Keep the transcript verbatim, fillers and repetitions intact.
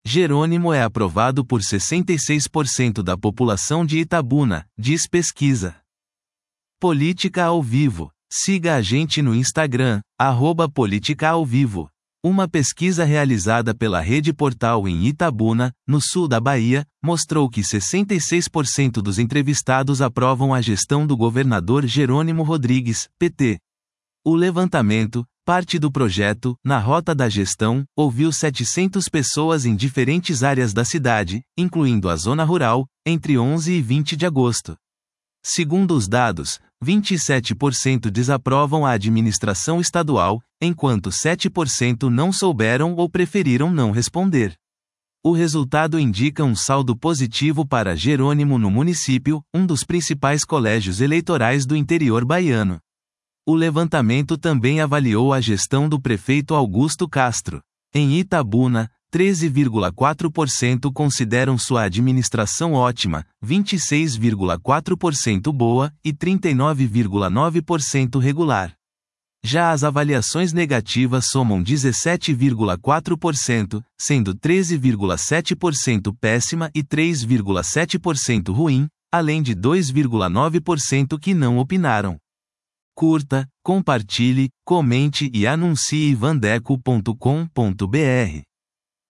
Jerônimo é aprovado por sessenta e seis por cento da população de Itabuna, diz pesquisa. Política ao Vivo. Siga a gente no Instagram, arroba Política ao Vivo. Uma pesquisa realizada pela Rede Portal em Itabuna, no sul da Bahia, mostrou que sessenta e seis por cento dos entrevistados aprovam a gestão do governador Jerônimo Rodrigues, P T. O levantamento, parte do projeto Na Rota da Gestão, ouviu setecentas pessoas em diferentes áreas da cidade, incluindo a zona rural, entre onze e vinte de agosto. Segundo os dados, vinte e sete por cento desaprovam a administração estadual, enquanto sete por cento não souberam ou preferiram não responder. O resultado indica um saldo positivo para Jerônimo no município, um dos principais colégios eleitorais do interior baiano. O levantamento também avaliou a gestão do prefeito Augusto Castro. Em Itabuna, treze vírgula quatro por cento consideram sua administração ótima, vinte e seis vírgula quatro por cento boa e trinta e nove vírgula nove por cento regular. Já as avaliações negativas somam dezessete vírgula quatro por cento, sendo treze vírgula sete por cento péssima e três vírgula sete por cento ruim, além de dois vírgula nove por cento que não opinaram. Curta, compartilhe, comente e anuncie vandeco ponto com ponto br.